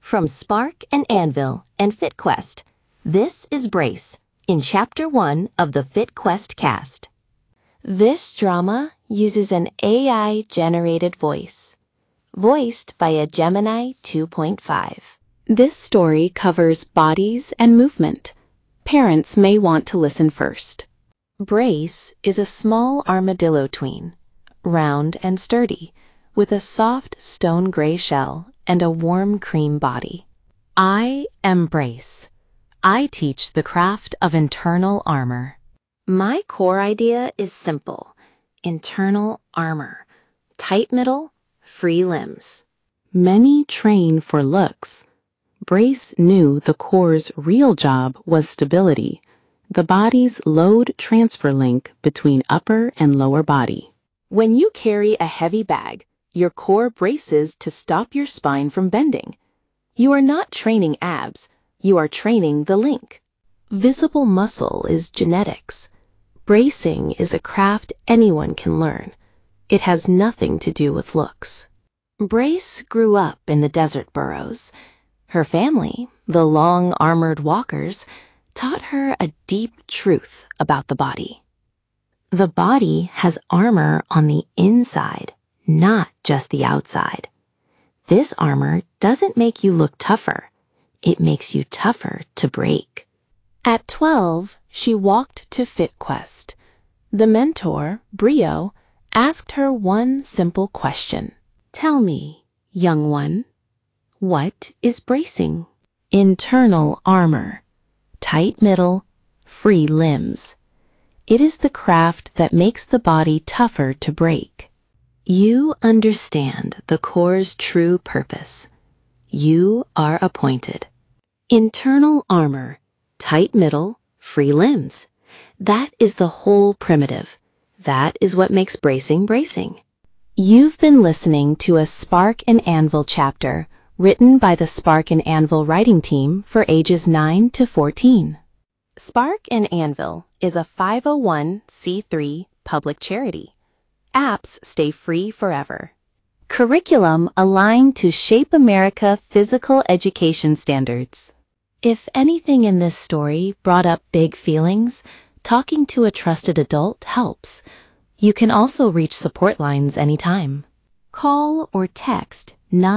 From Spark and Anvil and FitQuest, this is Brace in Chapter 1 of the FitQuest cast. This drama uses an AI-generated voice, voiced by a Gemini 2.5. This story covers bodies and movement. Parents may want to listen first. Brace is a small armadillo tween, round and sturdy, with a soft stone gray shell and a warm cream body. I am Brace. I teach the craft of internal armor. My core idea is simple: internal armor, tight middle, free limbs. Many train for looks. Brace knew the core's real job was stability, the body's load transfer link between upper and lower body. When you carry a heavy bag, your core braces to stop your spine from bending. You are not training abs, you are training the link. Visible muscle is genetics. Bracing is a craft anyone can learn. It has nothing to do with looks. Brace grew up in the desert burrows. Her family, the long armored walkers, taught her a deep truth about the body. The body has armor on the inside, not just the outside. This armor doesn't make you look tougher. It makes you tougher to break. At 12, she walked to FitQuest. The mentor, Brio, asked her one simple question. Tell me, young one, what is bracing? Internal armor, tight middle, free limbs. It is the craft that makes the body tougher to break. You understand the core's true purpose. You are appointed. Internal armor, tight middle, free limbs. That is the whole primitive. That is what makes bracing bracing. You've been listening to a Spark and Anvil chapter written by the Spark and Anvil writing team for ages 9 to 14. Spark and Anvil is a 501c3 public charity. Apps stay free forever. Curriculum aligned to Shape America physical education standards. If anything in this story brought up big feelings, talking to a trusted adult helps. You can also reach support lines anytime. Call or text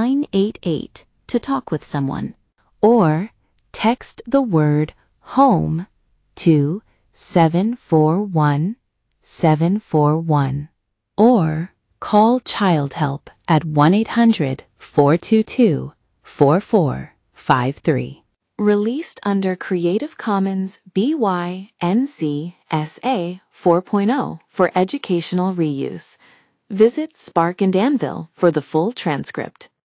988 to talk with someone, or text the word HOME to 741 741. Or call Child Help at 1-800-422-4453. Released under Creative Commons BY-NC SA 4.0 for educational reuse. Visit Spark and Anvil for the full transcript.